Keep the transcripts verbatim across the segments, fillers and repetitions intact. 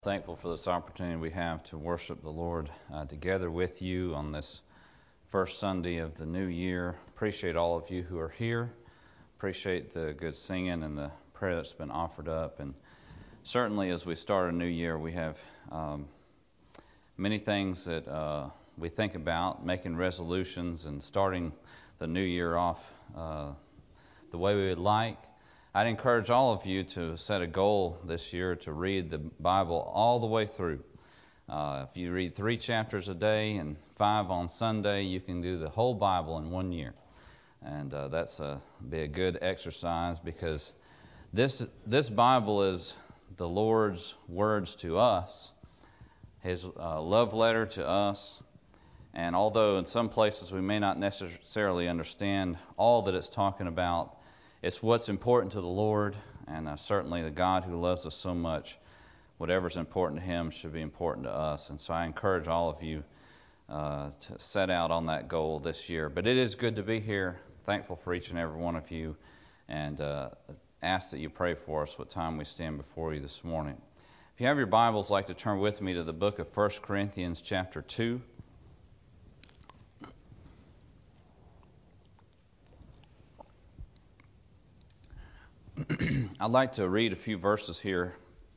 Thankful for this opportunity we have to worship the Lord uh, together with you on this first Sunday of the new year. Appreciate all of you who are here. Appreciate the good singing and the prayer that's been offered up. And certainly as we start a new year, we have um, many things that uh, we think about, making resolutions and starting the new year off uh, the way we would like. I'd encourage all of you to set a goal this year to read the Bible all the way through. Uh, if you read three chapters a day and five on Sunday, you can do the whole Bible in one year. And uh, that's a, be a good exercise because this this Bible is the Lord's words to us, His uh, love letter to us. And although in some places we may not necessarily understand all that it's talking about, it's what's important to the Lord, and uh, certainly the God who loves us so much, whatever's important to Him should be important to us. And so I encourage all of you uh, to set out on that goal this year. But it is good to be here. Thankful for each and every one of you, and uh, ask that you pray for us what time we stand before you this morning. If you have your Bibles, I'd like to turn with me to the book of First Corinthians chapter two. I'd like to read a few verses here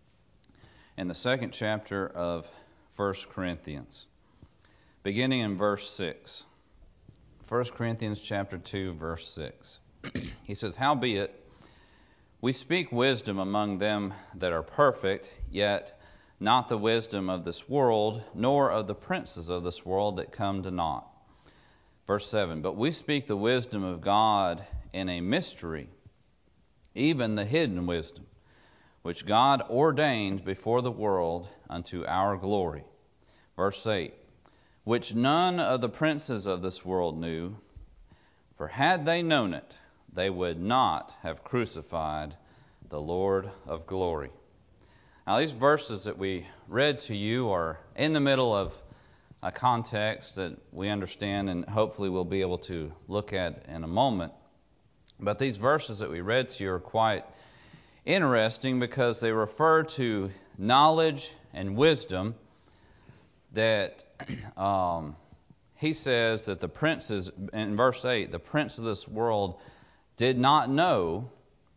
in the second chapter of First Corinthians, beginning in verse six. First Corinthians chapter two, verse six. He says, "Howbeit, we speak wisdom among them that are perfect, yet not the wisdom of this world, nor of the princes of this world that come to naught." Verse seven, "But we speak the wisdom of God in a mystery, even the hidden wisdom, which God ordained before the world unto our glory." Verse eight, "Which none of the princes of this world knew, for had they known it, they would not have crucified the Lord of glory." Now these verses that we read to you are in the middle of a context that we understand and hopefully we'll be able to look at in a moment. But these verses that we read to you are quite interesting because they refer to knowledge and wisdom that um, he says that the princes, in verse eight, the prince of this world did not know,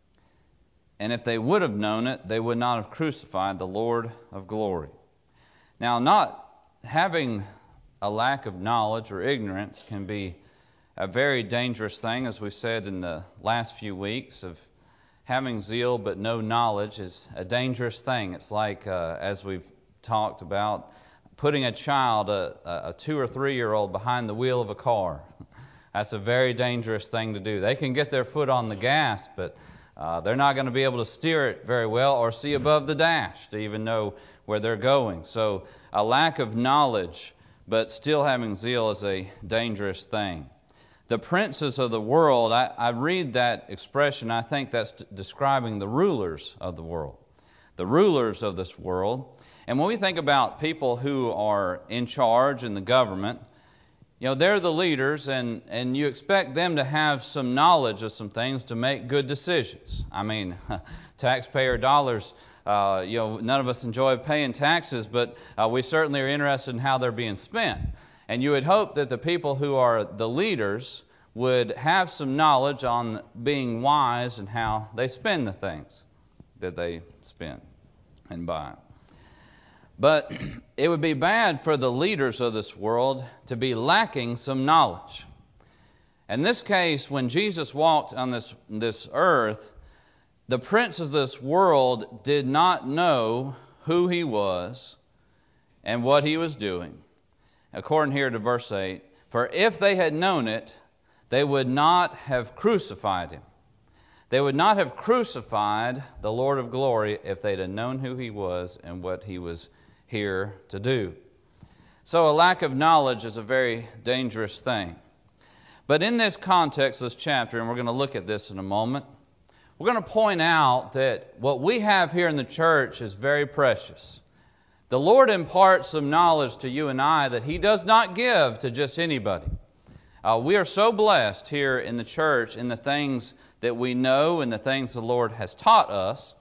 and if they would have known it, they would not have crucified the Lord of glory. Now, not having a lack of knowledge or ignorance can be a very dangerous thing, as we said in the last few weeks, of having zeal but no knowledge is a dangerous thing. It's like, uh, as we've talked about, putting a child, a, a two or three-year-old, behind the wheel of a car. That's a very dangerous thing to do. They can get their foot on the gas, but uh, they're not going to be able to steer it very well or see above the dash to even know where they're going. So a lack of knowledge but still having zeal is a dangerous thing. The princes of the world, I, I read that expression, I think that's d- describing the rulers of the world. The rulers of this world. And when we think about people who are in charge in the government, you know, they're the leaders, and, and you expect them to have some knowledge of some things to make good decisions. I mean, taxpayer dollars, uh, you know, none of us enjoy paying taxes, but uh, we certainly are interested in how they're being spent. And you would hope that the people who are the leaders would have some knowledge on being wise and how they spend the things that they spend and buy. But it would be bad for the leaders of this world to be lacking some knowledge. In this case, when Jesus walked on this, this earth, the princes of this world did not know who He was and what He was doing. According here to verse eight, "For if they had known it, they would not have crucified Him." They would not have crucified the Lord of glory if they'd have known who He was and what He was here to do. So a lack of knowledge is a very dangerous thing. But in this context, this chapter, and we're going to look at this in a moment, we're going to point out that what we have here in the church is very precious. The Lord imparts some knowledge to you and I that He does not give to just anybody. Uh, we are so blessed here in the church in the things that we know and the things the Lord has taught us,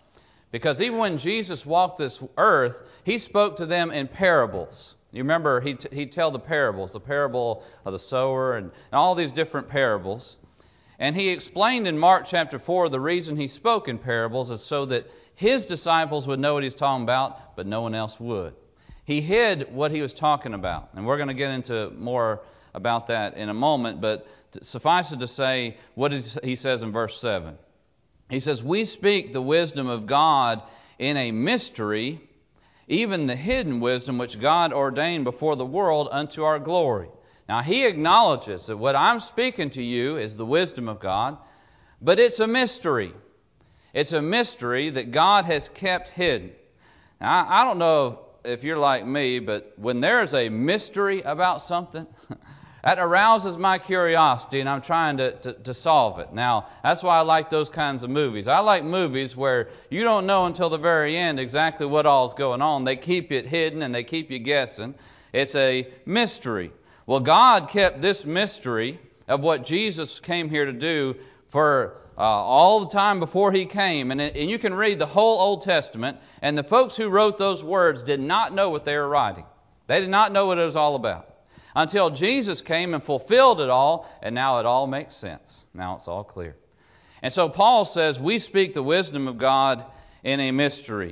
Because even when Jesus walked this earth, He spoke to them in parables. You remember He'd, he'd tell the parables, the parable of the sower and, and all these different parables. And He explained in Mark chapter four the reason He spoke in parables is so that His disciples would know what He's talking about, but no one else would. He hid what He was talking about. And we're going to get into more about that in a moment, but suffice it to say what He says in verse seven. He says, "We speak the wisdom of God in a mystery, even the hidden wisdom which God ordained before the world unto our glory." Now, He acknowledges that what I'm speaking to you is the wisdom of God, but it's a mystery. It's a mystery that God has kept hidden. Now, I don't know if you're like me, but when there's a mystery about something, that arouses my curiosity, and I'm trying to, to, to solve it. Now, that's why I like those kinds of movies. I like movies where you don't know until the very end exactly what all is going on. They keep it hidden, and they keep you guessing. It's a mystery. Well, God kept this mystery of what Jesus came here to do for uh, all the time before He came. And, it, and you can read the whole Old Testament, and the folks who wrote those words did not know what they were writing. They did not know what it was all about. Until Jesus came and fulfilled it all, and now it all makes sense. Now it's all clear. And so Paul says, we speak the wisdom of God in a mystery.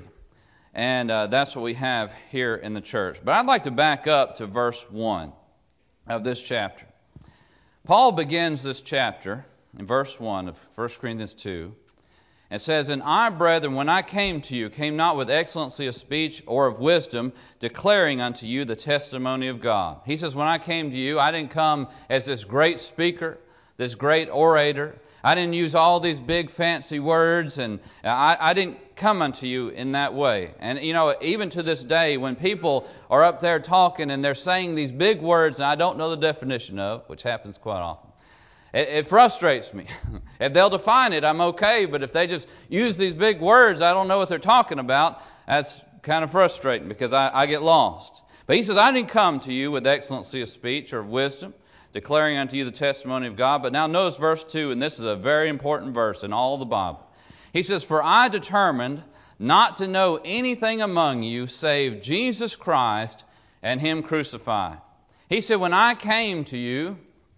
And uh, that's what we have here in the church. But I'd like to back up to verse one of this chapter. Paul begins this chapter in verse one of First Corinthians two. It says, "And I, brethren, when I came to you, came not with excellency of speech or of wisdom, declaring unto you the testimony of God." He says, when I came to you, I didn't come as this great speaker, this great orator. I didn't use all these big fancy words, and I, I didn't come unto you in that way. And, you know, even to this day, when people are up there talking and they're saying these big words and I don't know the definition of, which happens quite often, it, it frustrates me. If they'll define it, I'm okay, but if they just use these big words, I don't know what they're talking about, that's kind of frustrating because I, I get lost. But he says, I didn't come to you with excellency of speech or of wisdom, declaring unto you the testimony of God. But now notice verse two, and this is a very important verse in all the Bible. He says, "For I determined not to know anything among you save Jesus Christ and Him crucified." He said, when I came to you,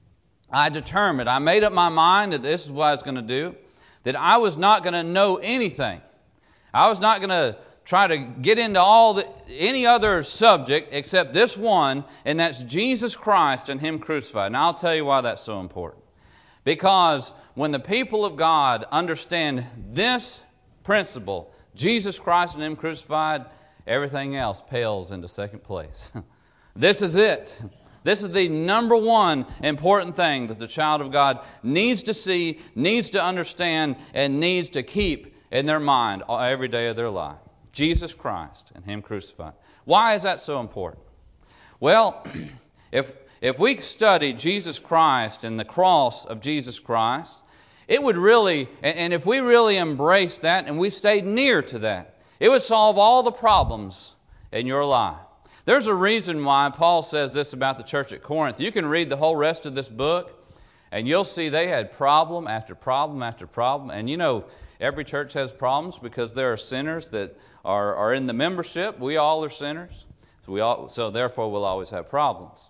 I determined, I made up my mind that this is what I was going to do, that I was not going to know anything. I was not going to try to get into all the, any other subject except this one, and that's Jesus Christ and Him crucified. And I'll tell you why that's so important. Because when the people of God understand this principle, Jesus Christ and Him crucified, everything else pales into second place. This is it. This is the number one important thing that the child of God needs to see, needs to understand, and needs to keep in their mind every day of their life. Jesus Christ and Him crucified. Why is that so important? Well, if if we study Jesus Christ and the cross of Jesus Christ, it would really, and if we really embrace that and we stayed near to that, it would solve all the problems in your life. There's a reason why Paul says this about the church at Corinth. You can read the whole rest of this book, and you'll see they had problem after problem after problem. And you know, every church has problems because there are sinners that are, are in the membership. We all are sinners. So, we all, so therefore we'll always have problems.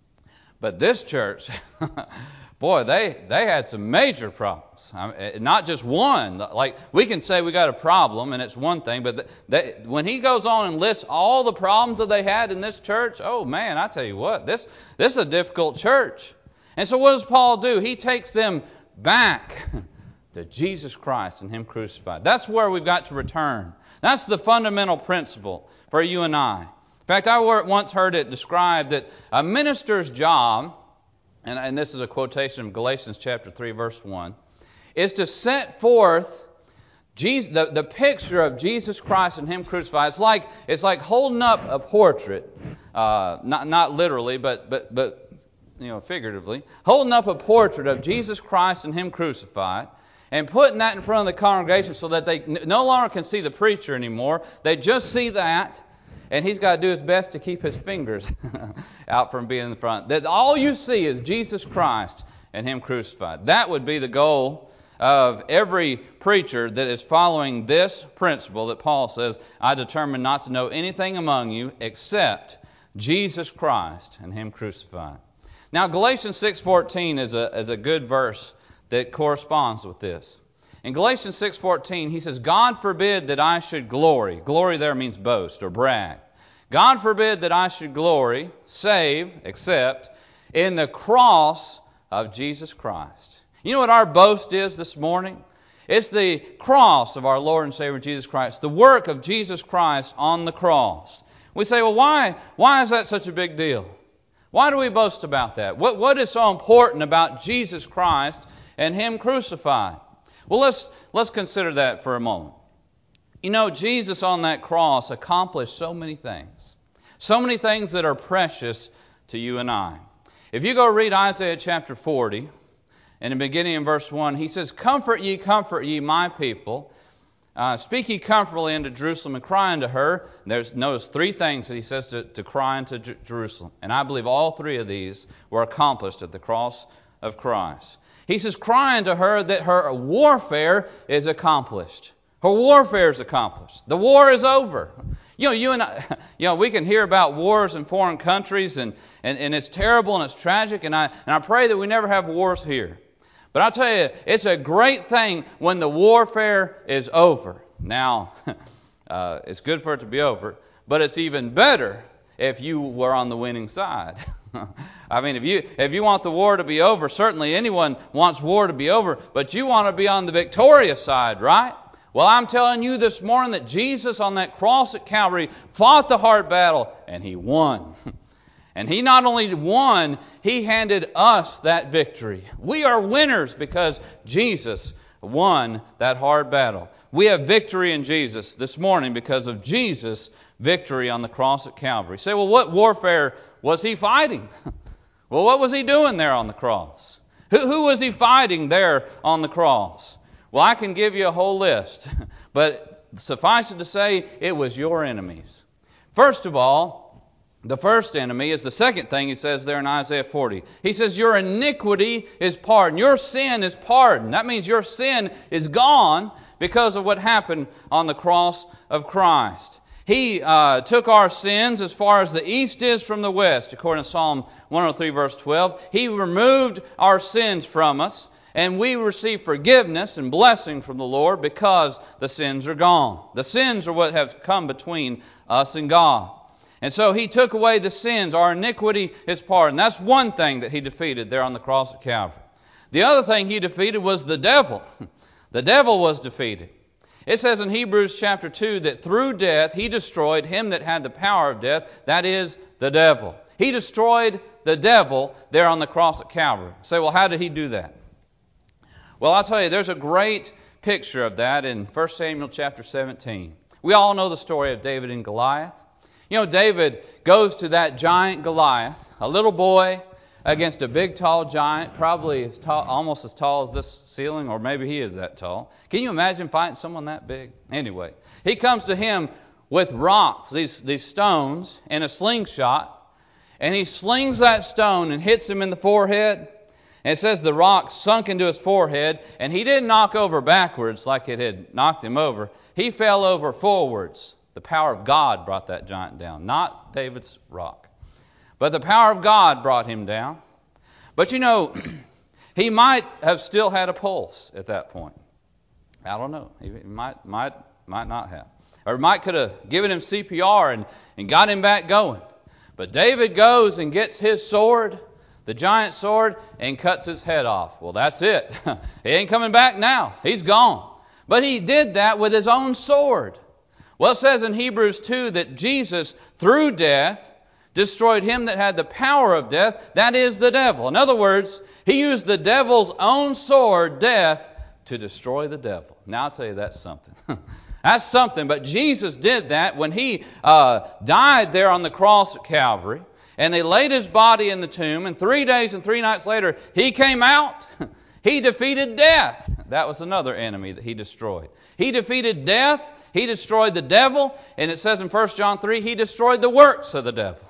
But this church, boy, they, they had some major problems. I mean, not just one. Like, we can say we got a problem, and it's one thing. But they, when he goes on and lists all the problems that they had in this church, oh man, I tell you what, this, this is a difficult church. And so what does Paul do? He takes them back to Jesus Christ and Him crucified. That's where we've got to return. That's the fundamental principle for you and I. In fact, I once heard it described that a minister's job, and, and this is a quotation from Galatians chapter three, verse one, is to set forth Jesus, the, the picture of Jesus Christ and Him crucified. It's like it's like holding up a portrait, uh, not not literally, but but but you know figuratively, holding up a portrait of Jesus Christ and Him crucified, and putting that in front of the congregation so that they no longer can see the preacher anymore. They just see that. And he's got to do his best to keep his fingers out from being in the front. That all you see is Jesus Christ and Him crucified. That would be the goal of every preacher that is following this principle that Paul says, I determined not to know anything among you except Jesus Christ and Him crucified. Now, Galatians six fourteen is a, is a good verse that corresponds with this. In Galatians six fourteen, he says, God forbid that I should glory. Glory there means boast or brag. God forbid that I should glory, save, except, in the cross of Jesus Christ. You know what our boast is this morning? It's the cross of our Lord and Savior Jesus Christ, the work of Jesus Christ on the cross. We say, well, why, why is that such a big deal? Why do we boast about that? What, what is so important about Jesus Christ and Him crucified? Well, let's, let's consider that for a moment. You know, Jesus on that cross accomplished so many things. So many things that are precious to you and I. If you go read Isaiah chapter forty, in the beginning in verse one, he says, Comfort ye, comfort ye, my people. Uh, speak ye comfortably unto Jerusalem and cry unto her. There's notice three things that he says to, to cry unto J- Jerusalem. And I believe all three of these were accomplished at the cross of Christ. He says, cry unto her that her warfare is accomplished. Her warfare is accomplished. The war is over. You know, you and I, you know, we can hear about wars in foreign countries, and, and, and it's terrible and it's tragic, and I and I pray that we never have wars here. But I'll tell you, it's a great thing when the warfare is over. Now, uh, it's good for it to be over, but it's even better if you were on the winning side. I mean, if you if you want the war to be over, certainly anyone wants war to be over, but you want to be on the victorious side, right? Well, I'm telling you this morning that Jesus on that cross at Calvary fought the hard battle, and He won. And He not only won, He handed us that victory. We are winners because Jesus won that hard battle. We have victory in Jesus this morning because of Jesus' victory on the cross at Calvary. You say, well, what warfare was He fighting? Well, what was He doing there on the cross? Who, who was He fighting there on the cross? Well, I can give you a whole list, but suffice it to say, it was your enemies. First of all, the first enemy is the second thing he says there in Isaiah forty. He says, your iniquity is pardoned. Your sin is pardoned. That means your sin is gone because of what happened on the cross of Christ. He uh, took our sins as far as the east is from the west, according to Psalm one oh three, verse twelve. He removed our sins from us, and we receive forgiveness and blessing from the Lord because the sins are gone. The sins are what have come between us and God. And so He took away the sins. Our iniquity is pardoned. That's one thing that He defeated there on the cross of Calvary. The other thing He defeated was the devil. The devil was defeated. It says in Hebrews chapter two that through death He destroyed him that had the power of death, that is, the devil. He destroyed the devil there on the cross at Calvary. Say, well, how did He do that? Well, I'll tell you, there's a great picture of that in First Samuel chapter seventeen. We all know the story of David and Goliath. You know, David goes to that giant Goliath, a little boy against a big, tall giant, probably as tall, almost as tall as this ceiling, or maybe he is that tall. Can you imagine fighting someone that big? Anyway, he comes to him with rocks, these, these stones, and a slingshot, and he slings that stone and hits him in the forehead. And it says the rock sunk into his forehead, and he didn't knock over backwards like it had knocked him over. He fell over forwards. The power of God brought that giant down, not David's rock. But the power of God brought him down. But you know, he might have still had a pulse at that point. I don't know. He might might, might not have. Or might could have given him C P R and, and got him back going. But David goes and gets his sword, the giant sword, and cuts his head off. Well, that's it. He ain't coming back now. He's gone. But he did that with his own sword. Well, it says in Hebrews two that Jesus, through death, destroyed him that had the power of death, that is the devil. In other words, He used the devil's own sword, death, to destroy the devil. Now, I'll tell you, that's something. That's something. But Jesus did that when He uh, died there on the cross at Calvary. And they laid His body in the tomb. And three days and three nights later, He came out. He defeated death. That was another enemy that He destroyed. He defeated death. He destroyed the devil. And it says in First John three, He destroyed the works of the devil.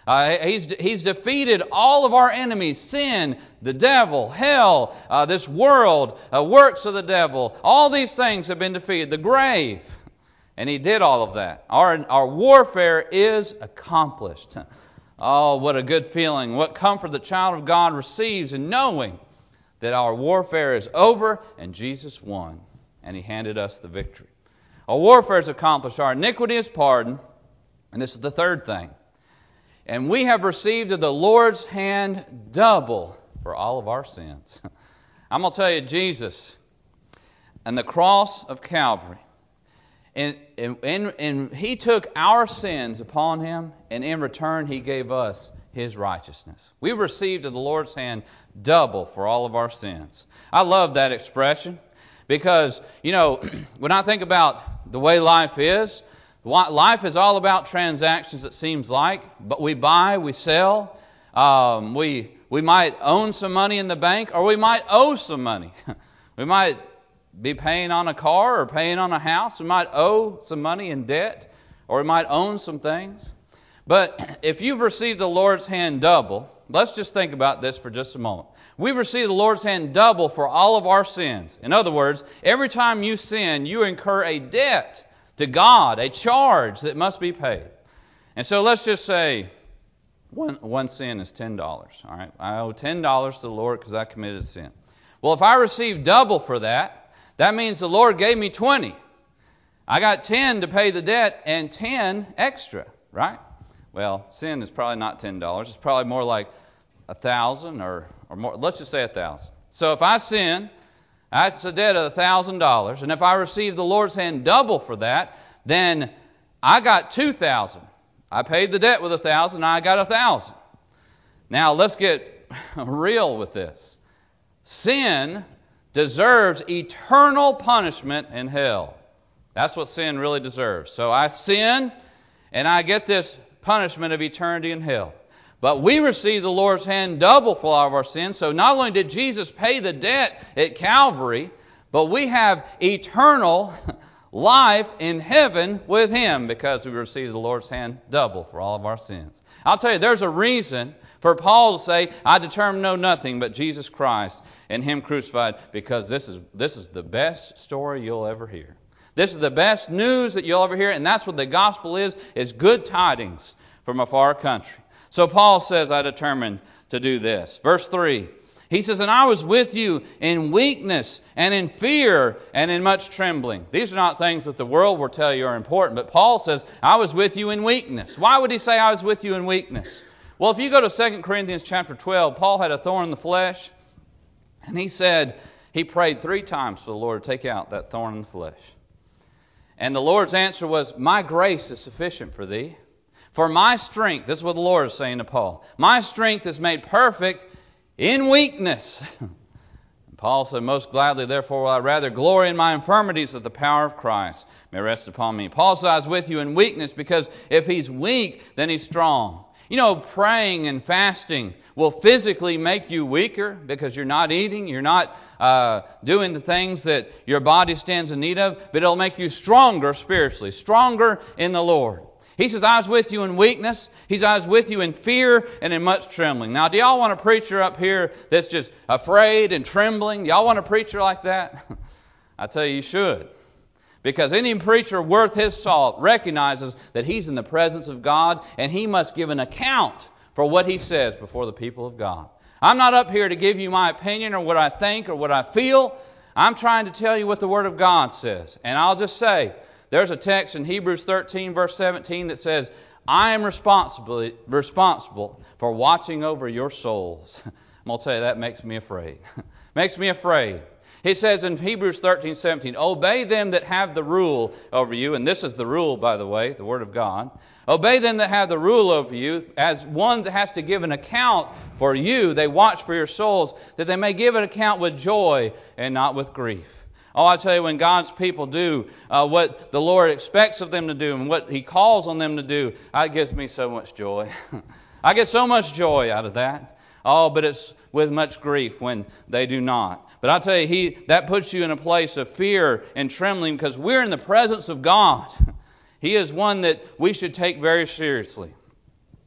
Uh, he's, he's defeated all of our enemies, sin, the devil, hell, uh, this world, uh, works of the devil. All these things have been defeated. The grave. And He did all of that. Our, our warfare is accomplished. Oh, what a good feeling. What comfort the child of God receives in knowing that our warfare is over and Jesus won. And He handed us the victory. Our warfare is accomplished. Our iniquity is pardoned. And this is the third thing. And we have received of the Lord's hand double for all of our sins. I'm going to tell you, Jesus and the cross of Calvary, and, and, and, and He took our sins upon Him, and in return He gave us His righteousness. We received of the Lord's hand double for all of our sins. I love that expression because, you know, when I think about the way life is, life is all about transactions, it seems like. But we buy, we sell. Um, we we might own some money in the bank, or we might owe some money. We might be paying on a car or paying on a house. We might owe some money in debt, or we might own some things. But if you've received the Lord's hand double, let's just think about this for just a moment. We've received the Lord's hand double for all of our sins. In other words, every time you sin, you incur a debt to God, a charge that must be paid. And so let's just say one, one sin is ten dollars. All right, I owe ten dollars to the Lord because I committed a sin. Well, if I receive double for that, that means the Lord gave me twenty. I got ten to pay the debt and ten extra, right? Well, sin is probably not ten dollars. It's probably more like a thousand or or more. Let's just say a thousand. So if I sin, that's a debt of one thousand dollars. And if I receive the Lord's hand double for that, then I got two thousand dollars. I paid the debt with one thousand dollars, and I got one thousand dollars. Now, let's get real with this. Sin deserves eternal punishment in hell. That's what sin really deserves. So I sin, and I get this punishment of eternity in hell. But we receive the Lord's hand double for all of our sins. So not only did Jesus pay the debt at Calvary, but we have eternal life in heaven with Him because we receive the Lord's hand double for all of our sins. I'll tell you, there's a reason for Paul to say, I determine to know nothing but Jesus Christ and Him crucified, because this is this is the best story you'll ever hear. This is the best news that you'll ever hear, and that's what the gospel is, is good tidings from a far country. So Paul says, I determined to do this. Verse three, he says, and I was with you in weakness and in fear and in much trembling. These are not things that the world will tell you are important, but Paul says, I was with you in weakness. Why would he say I was with you in weakness? Well, if you go to Second Corinthians chapter twelve, Paul had a thorn in the flesh, and he said he prayed three times for the Lord to take out that thorn in the flesh. And the Lord's answer was, my grace is sufficient for thee. For my strength, this is what the Lord is saying to Paul, my strength is made perfect in weakness. Paul said, most gladly, therefore, will I rather glory in my infirmities, that the power of Christ may rest upon me. Paul says, I was with you in weakness, because if he's weak, then he's strong. You know, praying and fasting will physically make you weaker because you're not eating, you're not uh, doing the things that your body stands in need of, but it'll make you stronger spiritually, stronger in the Lord. He says, I was with you in weakness. He says, I was with you in fear and in much trembling. Now, do y'all want a preacher up here that's just afraid and trembling? Y'all want a preacher like that? I tell you, you should. Because any preacher worth his salt recognizes that he's in the presence of God, and he must give an account for what he says before the people of God. I'm not up here to give you my opinion or what I think or what I feel. I'm trying to tell you what the Word of God says. And I'll just say, there's a text in Hebrews thirteen, verse seventeen that says, I am responsible, responsible for watching over your souls. I'm going to tell you, that makes me afraid. Makes me afraid. He says in Hebrews thirteen, seventeen, obey them that have the rule over you. And this is the rule, by the way, the Word of God. Obey them that have the rule over you, as one that has to give an account for you. They watch for your souls, that they may give an account with joy and not with grief. Oh, I tell you, when God's people do uh, what the Lord expects of them to do and what He calls on them to do, it gives me so much joy. I get so much joy out of that. Oh, but it's with much grief when they do not. But I tell you, he that puts you in a place of fear and trembling, because we're in the presence of God. He is one that we should take very seriously.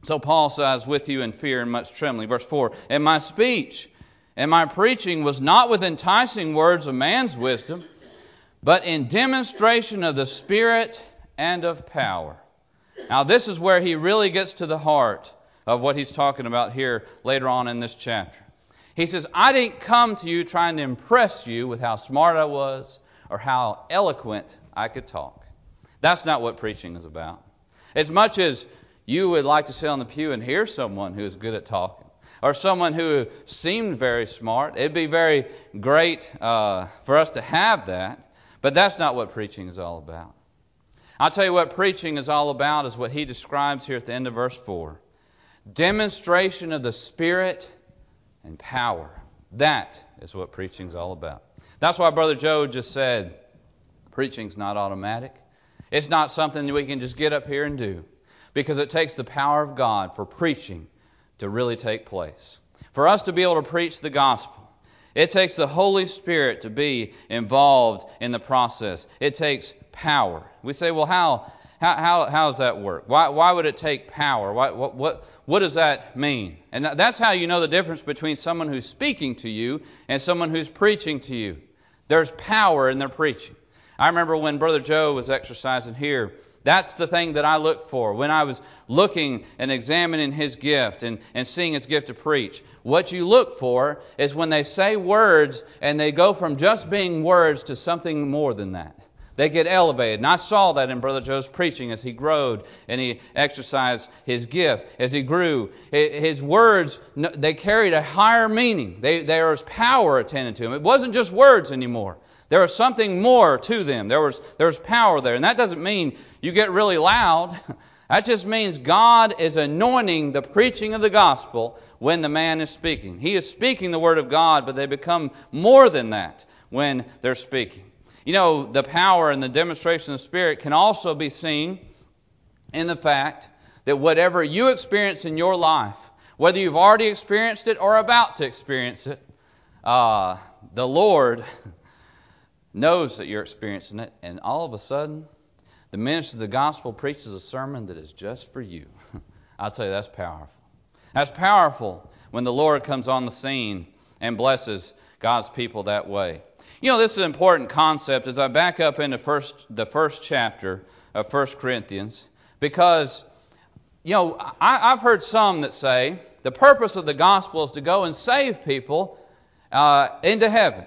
So Paul says, with you in fear and much trembling. Verse four, and my speech and my preaching was not with enticing words of man's wisdom, but in demonstration of the Spirit and of power. Now this is where he really gets to the heart of what he's talking about here later on in this chapter. He says, I didn't come to you trying to impress you with how smart I was or how eloquent I could talk. That's not what preaching is about. As much as you would like to sit on the pew and hear someone who is good at talking, or someone who seemed very smart, it'd be very great uh, for us to have that, but that's not what preaching is all about. I'll tell you what preaching is all about is what he describes here at the end of verse four. Demonstration of the Spirit and power. That is what preaching is all about. That's why Brother Joe just said, preaching's not automatic. It's not something that we can just get up here and do, because it takes the power of God for preaching to really take place. For us to be able to preach the gospel, it takes the Holy Spirit to be involved in the process. It takes power. We say, well, how how how, how does that work? Why why would it take power? Why, what what what does that mean? And that's how you know the difference between someone who's speaking to you and someone who's preaching to you. There's power in their preaching. I remember when Brother Joe was exercising here, that's the thing that I looked for when I was looking and examining his gift and, and seeing his gift to preach. What you look for is when they say words and they go from just being words to something more than that. They get elevated. And I saw that in Brother Joe's preaching as he growed and he exercised his gift. As he grew, his words, they carried a higher meaning. They, there was power attended to them. It wasn't just words anymore. There was something more to them. There was, there was power there. And that doesn't mean you get really loud. That just means God is anointing the preaching of the gospel when the man is speaking. He is speaking the word of God, but they become more than that when they're speaking. You know, the power and the demonstration of the Spirit can also be seen in the fact that whatever you experience in your life, whether you've already experienced it or about to experience it, uh, the Lord knows that you're experiencing it, and all of a sudden, the minister of the gospel preaches a sermon that is just for you. I'll tell you, that's powerful. That's powerful when the Lord comes on the scene and blesses God's people that way. You know, this is an important concept as I back up into first, the first chapter of First Corinthians, because, you know, I, I've heard some that say the purpose of the gospel is to go and save people uh, into heaven.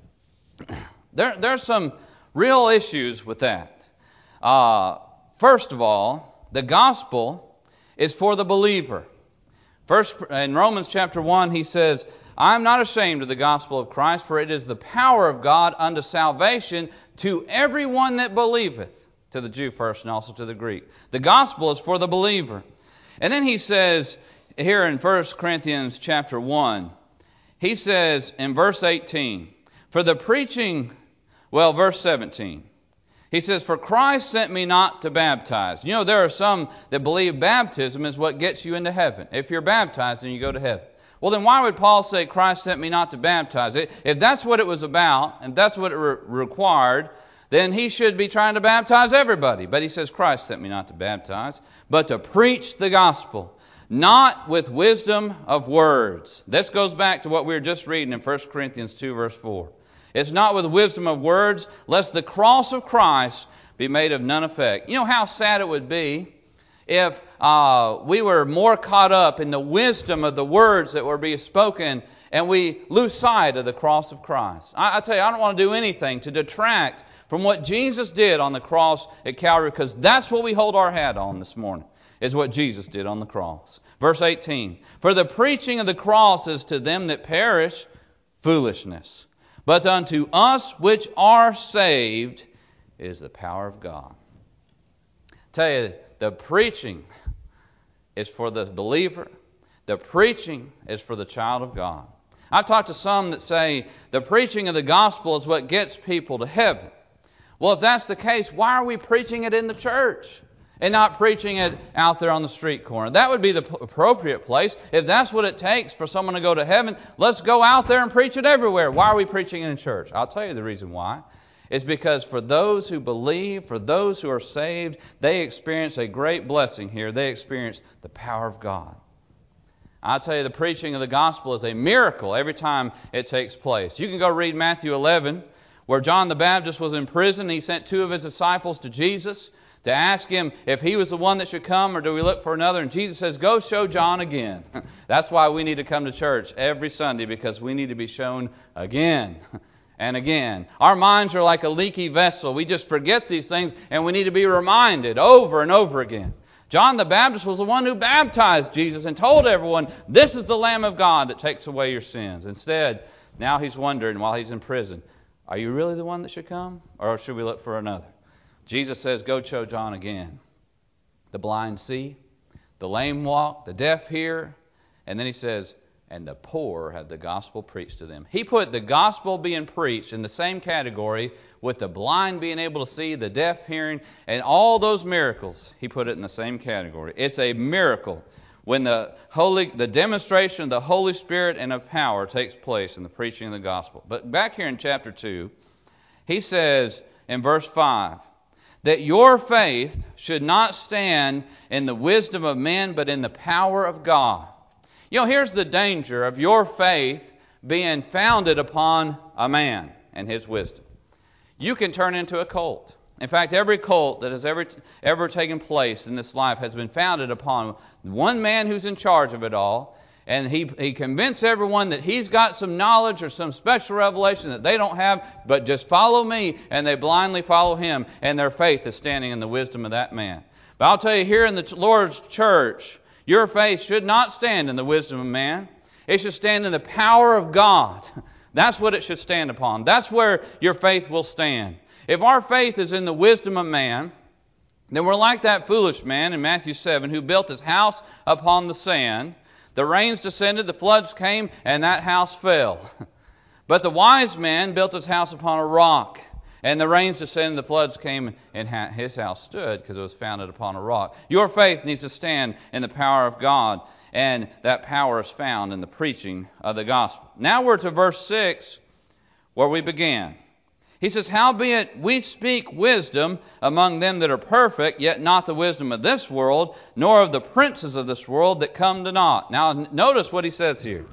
There, there's some real issues with that. Uh, first of all, the gospel is for the believer. First, in Romans chapter one, he says, I am not ashamed of the gospel of Christ, for it is the power of God unto salvation to everyone that believeth, to the Jew first and also to the Greek. The gospel is for the believer. And then he says here in First Corinthians chapter one, he says in verse eighteen, for the preaching, well, verse seventeen, he says, for Christ sent me not to baptize. You know, there are some that believe baptism is what gets you into heaven. If you're baptized, then you go to heaven. Well, then why would Paul say Christ sent me not to baptize? If that's what it was about, if that's what it re- required, then he should be trying to baptize everybody. But he says Christ sent me not to baptize, but to preach the gospel, not with wisdom of words. This goes back to what we were just reading in First Corinthians two, verse four. It's not with wisdom of words, lest the cross of Christ be made of none effect. You know how sad it would be if uh, we were more caught up in the wisdom of the words that were being spoken and we lose sight of the cross of Christ. I, I tell you, I don't want to do anything to detract from what Jesus did on the cross at Calvary, because that's what we hold our hat on this morning, is what Jesus did on the cross. Verse eighteen, for the preaching of the cross is to them that perish foolishness, but unto us which are saved is the power of God. I tell you, the preaching is for the believer. The preaching is for the child of God. I've talked to some that say the preaching of the gospel is what gets people to heaven. Well, if that's the case, why are we preaching it in the church and not preaching it out there on the street corner? That would be the appropriate place. If that's what it takes for someone to go to heaven, let's go out there and preach it everywhere. Why are we preaching it in church? I'll tell you the reason why. is because for those who believe, for those who are saved, they experience a great blessing here. They experience the power of God. I'll tell you, the preaching of the gospel is a miracle every time it takes place. You can go read Matthew eleven, where John the Baptist was in prison. He sent two of his disciples to Jesus to ask him if he was the one that should come or do we look for another. And Jesus says, go show John again. That's why we need to come to church every Sunday, because we need to be shown again and again. Our minds are like a leaky vessel. We just forget these things, and we need to be reminded over and over again. John the Baptist was the one who baptized Jesus and told everyone, this is the Lamb of God that takes away your sins. Instead, now he's wondering while he's in prison, are you really the one that should come, or should we look for another? Jesus says, go show John again. The blind see, the lame walk, the deaf hear, and then he says, and the poor have the gospel preached to them. He put the gospel being preached in the same category with the blind being able to see, the deaf hearing, and all those miracles. He put it in the same category. It's a miracle when the holy, the demonstration of the Holy Spirit and of power takes place in the preaching of the gospel. But back here in chapter two, he says in verse five, that your faith should not stand in the wisdom of men, but in the power of God. You know, here's the danger of your faith being founded upon a man and his wisdom. You can turn into a cult. In fact, every cult that has ever, ever taken place in this life has been founded upon one man who's in charge of it all. And he, he convinced everyone that he's got some knowledge or some special revelation that they don't have, but just follow me, and they blindly follow him, and their faith is standing in the wisdom of that man. But I'll tell you, here in the Lord's church, your faith should not stand in the wisdom of man. It should stand in the power of God. That's what it should stand upon. That's where your faith will stand. If our faith is in the wisdom of man, then we're like that foolish man in Matthew seven who built his house upon the sand. The rains descended, the floods came, and that house fell. But the wise man built his house upon a rock. And the rains descended, the floods came, and his house stood because it was founded upon a rock. Your faith needs to stand in the power of God, and that power is found in the preaching of the gospel. Now we're to verse six, where we began. He says, howbeit we speak wisdom among them that are perfect, yet not the wisdom of this world, nor of the princes of this world that come to naught. Now notice what he says here.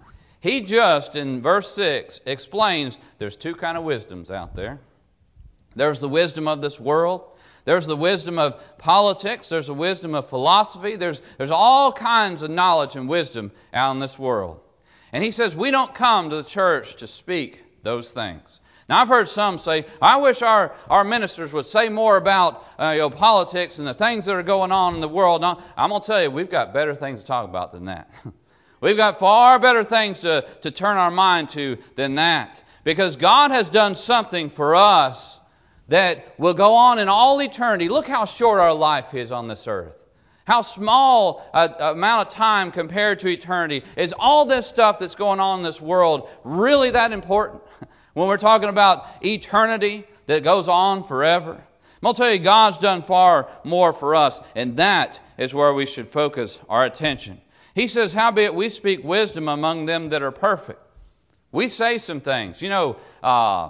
He just, in verse six, explains there's two kind of wisdoms out there. There's the wisdom of this world. There's the wisdom of politics. There's the wisdom of philosophy. There's, there's all kinds of knowledge and wisdom out in this world. And he says we don't come to the church to speak those things. Now, I've heard some say, I wish our, our ministers would say more about uh, you know, politics and the things that are going on in the world. Now, I'm going to tell you, we've got better things to talk about than that. We've got far better things to, to turn our mind to than that. Because God has done something for us that will go on in all eternity. Look how short our life is on this earth. How small a, a amount of time compared to eternity. Is all this stuff that's going on in this world really that important? When we're talking about eternity that goes on forever. I'm going to tell you, God's done far more for us, and that is where we should focus our attention. He says, howbeit we speak wisdom among them that are perfect. We say some things. You know, uh,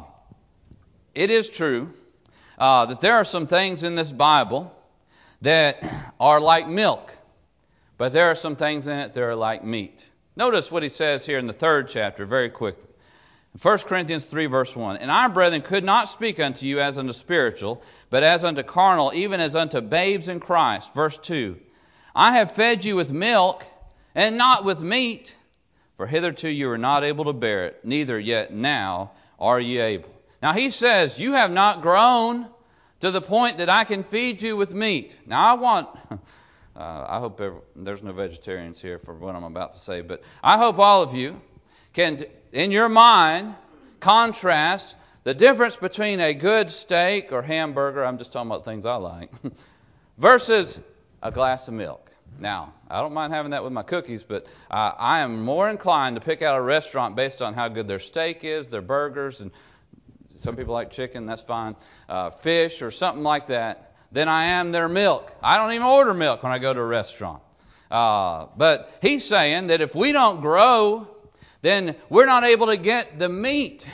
it is true uh, that there are some things in this Bible that are like milk, but there are some things in it that are like meat. Notice what he says here in the third chapter very quickly. First Corinthians three, verse one. And I, brethren, could not speak unto you as unto spiritual, but as unto carnal, even as unto babes in Christ. Verse two. I have fed you with milk, and not with meat, for hitherto you were not able to bear it, neither yet now are ye able. Now he says, you have not grown to the point that I can feed you with meat. Now I want... Uh, I hope every, there's no vegetarians here for what I'm about to say, but I hope all of you can, in your mind, contrast the difference between a good steak or hamburger, I'm just talking about things I like, versus a glass of milk. Now, I don't mind having that with my cookies, but uh, I am more inclined to pick out a restaurant based on how good their steak is, their burgers, and some people like chicken, that's fine, uh, fish or something like that, than I am their milk. I don't even order milk when I go to a restaurant. Uh, but he's saying that if we don't grow, then we're not able to get the meat.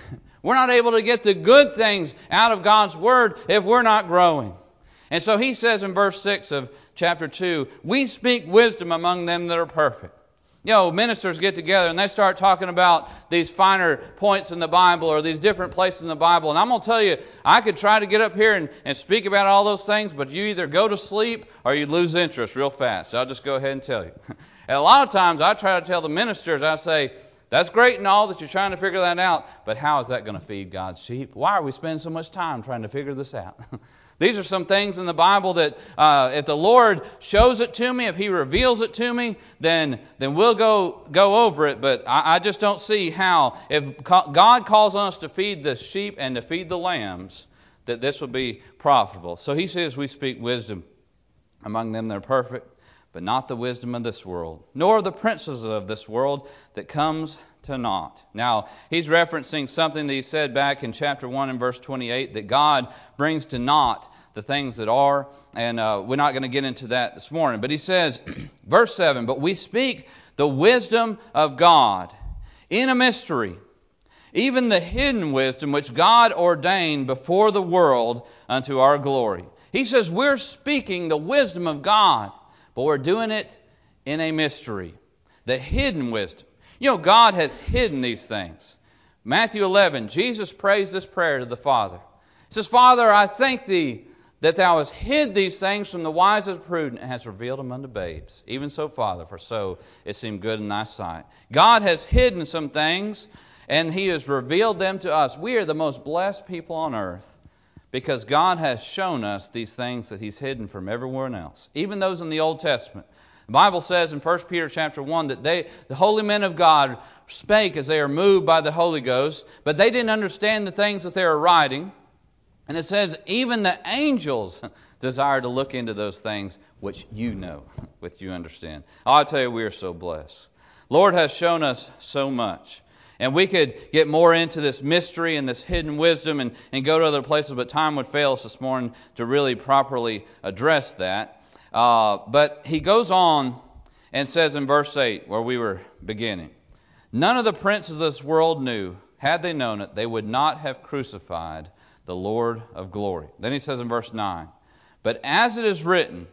We're not able to get the good things out of God's Word if we're not growing. And so he says in verse six of chapter two, we speak wisdom among them that are perfect. You know, ministers get together and they start talking about these finer points in the Bible or these different places in the Bible. And I'm going to tell you, I could try to get up here and, and speak about all those things, but you either go to sleep or you lose interest real fast. So I'll just go ahead and tell you. And a lot of times I try to tell the ministers, I say, that's great and all that you're trying to figure that out, but how is that going to feed God's sheep? Why are we spending so much time trying to figure this out? These are some things in the Bible that uh, if the Lord shows it to me, if He reveals it to me, then then we'll go go over it. But I, I just don't see how, if God calls on us to feed the sheep and to feed the lambs, that this would be profitable. So He says we speak wisdom among them that are perfect, but not the wisdom of this world, nor the princes of this world that comes to naught. Now, he's referencing something that he said back in chapter one and verse twenty-eight, that God brings to naught the things that are, and uh, we're not going to get into that this morning. But he says, verse seven, but we speak the wisdom of God in a mystery, even the hidden wisdom which God ordained before the world unto our glory. He says we're speaking the wisdom of God, but we're doing it in a mystery, the hidden wisdom. You know, God has hidden these things. Matthew eleven, Jesus prays this prayer to the Father. He says, Father, I thank Thee that Thou hast hid these things from the wise and prudent and hast revealed them unto babes. Even so, Father, for so it seemed good in Thy sight. God has hidden some things, and He has revealed them to us. We are the most blessed people on earth because God has shown us these things that He's hidden from everyone else, even those in the Old Testament. The Bible says in First Peter chapter one that they, the holy men of God, spake as they are moved by the Holy Ghost, but they didn't understand the things that they were writing. And it says even the angels desire to look into those things which you know, which you understand. I'll tell you, we are so blessed. Lord has shown us so much. And we could get more into this mystery and this hidden wisdom and, and go to other places, but time would fail us this morning to really properly address that. Uh, but he goes on and says in verse eight, where we were beginning, none of the princes of this world knew, had they known it, they would not have crucified the Lord of glory. Then he says in verse nine, but as it is written,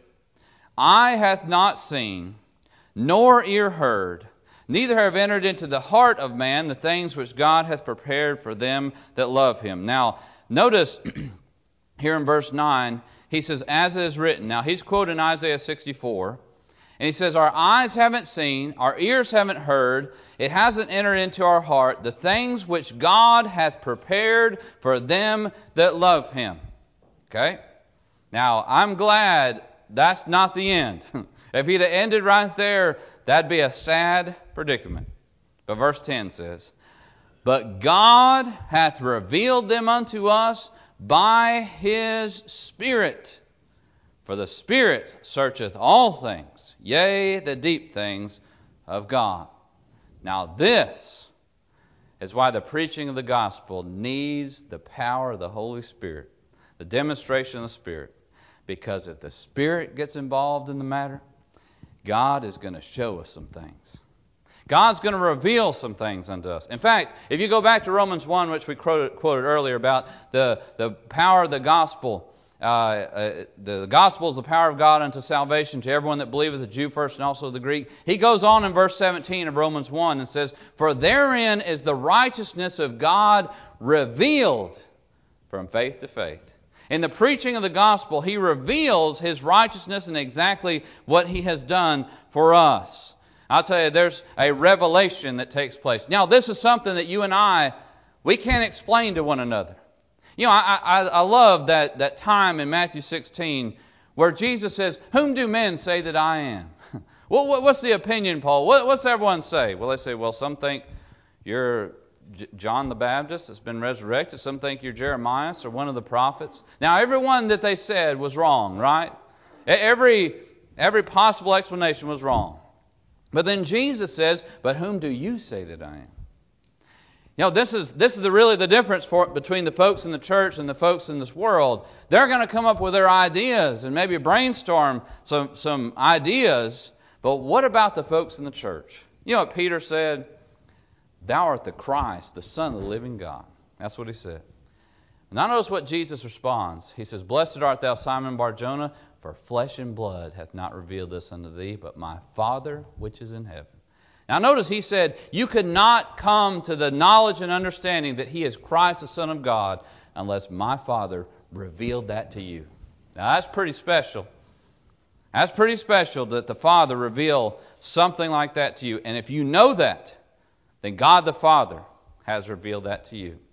eye hath not seen, nor ear heard, neither have entered into the heart of man the things which God hath prepared for them that love Him. Now, notice here in verse nine, he says, as it is written. Now, he's quoting Isaiah sixty-four. And he says, our eyes haven't seen, our ears haven't heard, it hasn't entered into our heart, the things which God hath prepared for them that love Him. Okay? Now, I'm glad that's not the end. If he'd have ended right there, that'd be a sad predicament. But verse ten says, but God hath revealed them unto us by His Spirit. For the Spirit searcheth all things, yea, the deep things of God. Now this is why the preaching of the gospel needs the power of the Holy Spirit, the demonstration of the Spirit. Because if the Spirit gets involved in the matter, God is going to show us some things. God's going to reveal some things unto us. In fact, if you go back to Romans one, which we quoted, quoted earlier about the, the power of the gospel, uh, uh, the gospel is the power of God unto salvation to everyone that believeth, the Jew first and also the Greek. He goes on in verse seventeen of Romans one and says, for therein is the righteousness of God revealed from faith to faith. In the preaching of the gospel, He reveals His righteousness and exactly what He has done for us. I'll tell you, there's a revelation that takes place. Now, this is something that you and I, we can't explain to one another. You know, I, I, I love that, that time in Matthew sixteen where Jesus says, whom do men say that I am? Well, what, what's the opinion poll? What, what's everyone say? Well, they say, well, some think you're J- John the Baptist that's been resurrected. Some think you're Jeremiah or one of the prophets. Now, everyone that they said was wrong, right? Every, every possible explanation was wrong. But then Jesus says, but whom do you say that I am? You know, this is this is the, really the difference for, between the folks in the church and the folks in this world. They're going to come up with their ideas and maybe brainstorm some, some ideas. But what about the folks in the church? You know what Peter said? Thou art the Christ, the Son of the living God. That's what he said. Now notice what Jesus responds. He says, Blessed art thou, Simon Bar-Jonah, for flesh and blood hath not revealed this unto thee, but my Father which is in heaven. Now notice he said, you could not come to the knowledge and understanding that he is Christ, the Son of God, unless my Father revealed that to you. Now that's pretty special. That's pretty special that the Father reveal something like that to you. And if you know that, then God the Father has revealed that to you.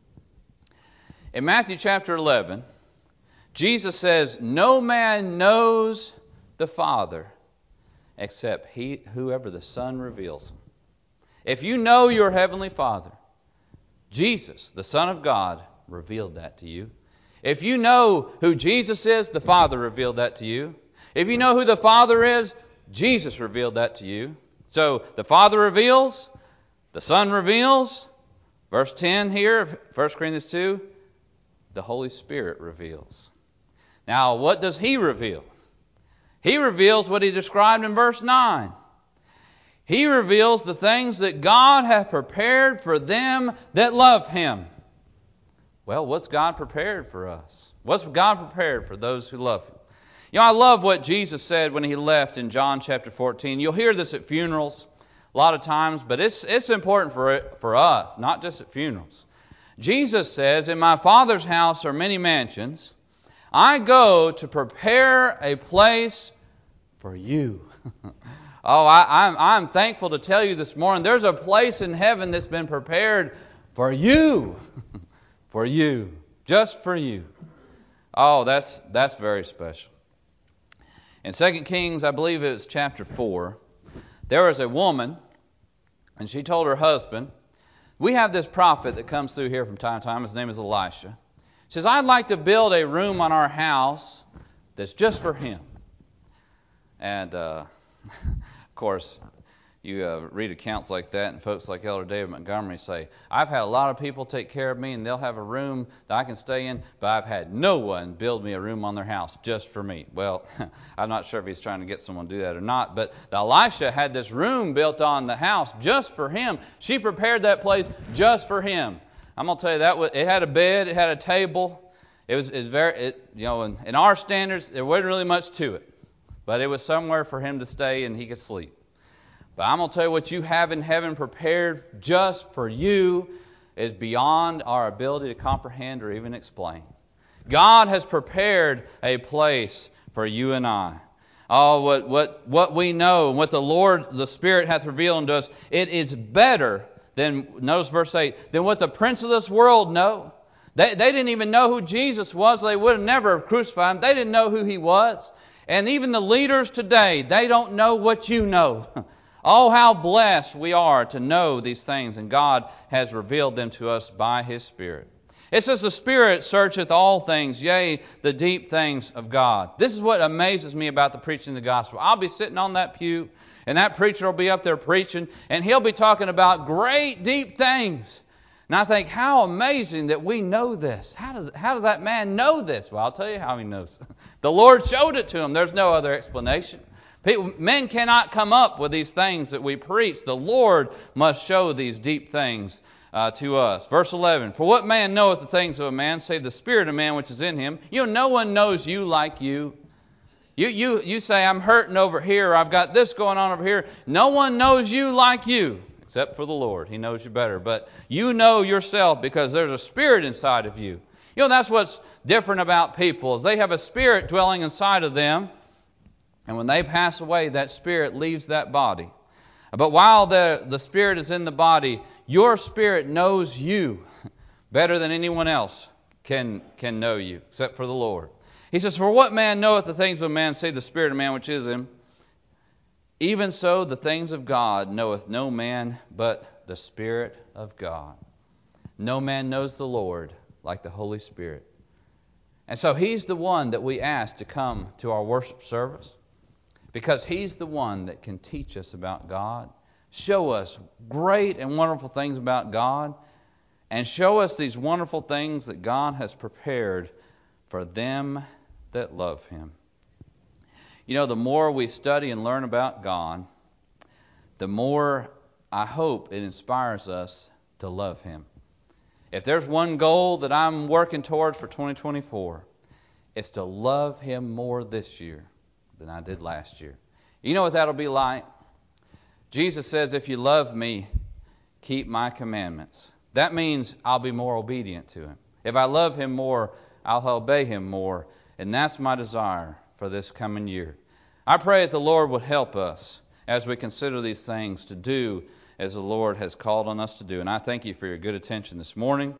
In Matthew chapter eleven, Jesus says, no man knows the Father except he, whoever the Son reveals him. If you know your heavenly Father, Jesus, the Son of God, revealed that to you. If you know who Jesus is, the Father revealed that to you. If you know who the Father is, Jesus revealed that to you. So the Father reveals, the Son reveals. Verse ten here of First Corinthians two, the Holy Spirit reveals. Now, what does He reveal? He reveals what He described in verse nine. He reveals the things that God hath prepared for them that love Him. Well, what's God prepared for us? What's God prepared for those who love Him? You know, I love what Jesus said when He left in John chapter fourteen. You'll hear this at funerals a lot of times, but it's it's important for it, for us, not just at funerals. Jesus says, in my Father's house are many mansions. I go to prepare a place for you. oh, I, I'm, I'm thankful to tell you this morning, there's a place in heaven that's been prepared for you. For you. Just for you. Oh, that's that's very special. In Second Kings, I believe it was chapter four, there was a woman, and she told her husband, we have this prophet that comes through here from time to time. His name is Elisha. She says, I'd like to build a room on our house that's just for him. And, uh, of course, you uh, read accounts like that, and folks like Elder David Montgomery say, I've had a lot of people take care of me, and they'll have a room that I can stay in, but I've had no one build me a room on their house just for me. Well, I'm not sure if he's trying to get someone to do that or not, but Elisha had this room built on the house just for him. She prepared that place just for him. I'm going to tell you, that was, it had a bed, it had a table. It was, it was very, it, you know, in, in our standards, there wasn't really much to it, but it was somewhere for him to stay and he could sleep. But I'm going to tell you, what you have in heaven prepared just for you is beyond our ability to comprehend or even explain. God has prepared a place for you and I. Oh, what what what we know, what the Lord, the Spirit hath revealed unto us, it is better than, notice verse eight, than what the prince of this world know. They, they didn't even know who Jesus was. They would have never crucified Him. They didn't know who He was. And even the leaders today, they don't know what you know. Oh, how blessed we are to know these things, and God has revealed them to us by His Spirit. It says, the Spirit searcheth all things, yea, the deep things of God. This is what amazes me about the preaching of the gospel. I'll be sitting on that pew, and that preacher will be up there preaching, and he'll be talking about great, deep things. And I think, how amazing that we know this. How does, how does that man know this? Well, I'll tell you how he knows. The Lord showed it to him. There's no other explanation. People, men cannot come up with these things that we preach. The Lord must show these deep things uh, to us. Verse eleven, for what man knoweth the things of a man, save the spirit of man which is in him? You know, no one knows you like you. You, you, you say, I'm hurting over here, I've got this going on over here. No one knows you like you, except for the Lord. He knows you better. But you know yourself because there's a spirit inside of you. You know, that's what's different about people, is they have a spirit dwelling inside of them. And when they pass away, that spirit leaves that body. But while the, the spirit is in the body, your spirit knows you better than anyone else can, can know you, except for the Lord. He says, for what man knoweth the things of a man, save the spirit of man which is in him? Even so, the things of God knoweth no man but the Spirit of God. No man knows the Lord like the Holy Spirit. And so He's the one that we ask to come to our worship service, because He's the one that can teach us about God, show us great and wonderful things about God, and show us these wonderful things that God has prepared for them that love Him. You know, the more we study and learn about God, the more I hope it inspires us to love Him. If there's one goal that I'm working towards for twenty twenty-four, it's to love Him more this year than I did last year. You know what that'll be like? Jesus says, if you love me, keep my commandments. That means I'll be more obedient to Him. If I love Him more, I'll obey Him more. And that's my desire for this coming year. I pray that the Lord would help us as we consider these things to do as the Lord has called on us to do. And I thank you for your good attention this morning.